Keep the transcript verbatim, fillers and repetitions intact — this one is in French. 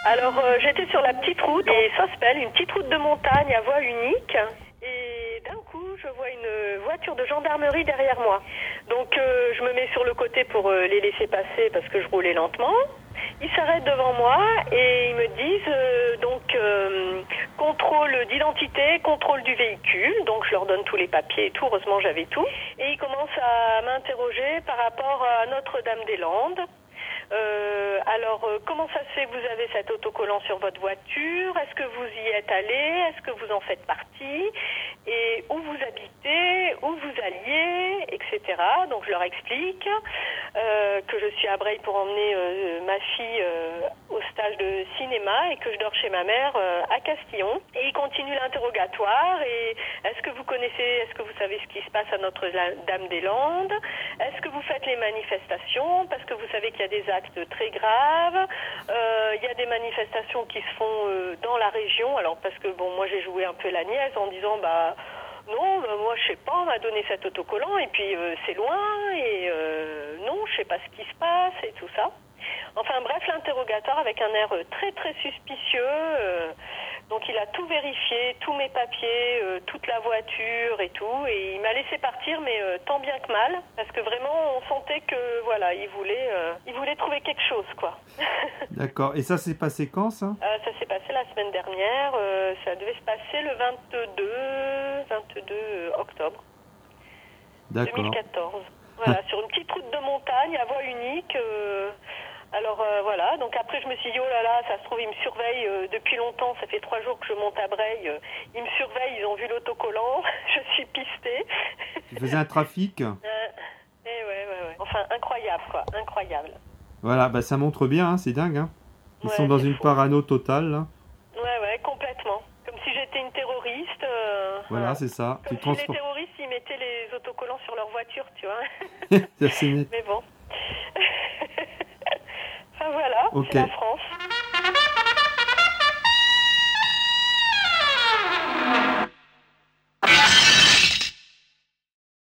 Alors, euh, j'étais sur la petite route, et Sospel, une petite route de montagne à voie unique. Et d'un coup, je vois une voiture de gendarmerie derrière moi. Donc, euh, je me mets sur le côté pour euh, les laisser passer parce que je roulais lentement. Ils s'arrêtent devant moi et ils me disent euh, donc euh, contrôle d'identité, contrôle du véhicule. Donc, je leur donne tous les papiers et tout. Heureusement, j'avais tout. Et ils commencent à m'interroger par rapport à Notre-Dame-des-Landes. Euh, alors, euh, comment ça se fait que vous avez cet autocollant sur votre voiture? Est-ce que vous y êtes allé? Est-ce que vous en faites partie? Et où vous habitez? Où vous alliez? Etc. Donc, je leur explique euh, que je suis à Breil pour emmener euh, ma fille euh, au stage de cinéma et que je dors chez ma mère euh, à Castillon. Et ils continuent l'interrogatoire. Et est-ce que vous connaissez, est-ce que vous savez ce qui se passe à Notre-Dame-des-Landes? Est-ce que vous faites les manifestations? Parce que vous savez qu'il y a des actes très graves. Euh, il y a des manifestations qui se font euh, dans la région. Alors, parce que, bon, moi, j'ai joué un peu la niaise en disant, bah, non, bah, moi, je sais pas, on m'a donné cet autocollant, et puis euh, c'est loin, et euh, non, je sais pas ce qui se passe, et tout ça. Enfin, bref, l'interrogatoire avec un air euh, très, très suspicieux. Euh, donc, il a tout vérifié, tous mes papiers, euh, toute la voiture et tout, et il m'a laissé partir, mais euh, tant bien que mal, parce que vraiment, on sentait que, voilà, il voulait, euh, il voulait trouver quelque chose, quoi. D'accord. Et ça s'est passé quand, ça euh, Ça s'est passé la semaine dernière. Euh, ça devait se passer le vingt-deux octobre D'accord. deux mille quatorze. Voilà, sur une petite route de montagne à voie unique. Euh, alors euh, voilà, donc après je me suis dit, oh là là, ça se trouve, ils me surveillent euh, depuis longtemps. Ça fait trois jours que je monte à Breil. Euh, ils me surveillent, ils ont vu l'autocollant. Je suis pistée. Tu faisais un trafic euh, Et ouais, ouais, ouais. Enfin, incroyable, quoi. Incroyable. Voilà, bah ça montre bien, hein, c'est dingue. Hein. Ils ouais, sont dans une fou. parano totale, là. Ouais, ouais, complètement. Comme si j'étais une terroriste. Euh, voilà, voilà. c'est ça. Comme tu si transport... les terroristes, ils mettaient les autocollants sur leur voiture, tu vois. C'est net. Mais bon. Enfin voilà, okay. C'est la France.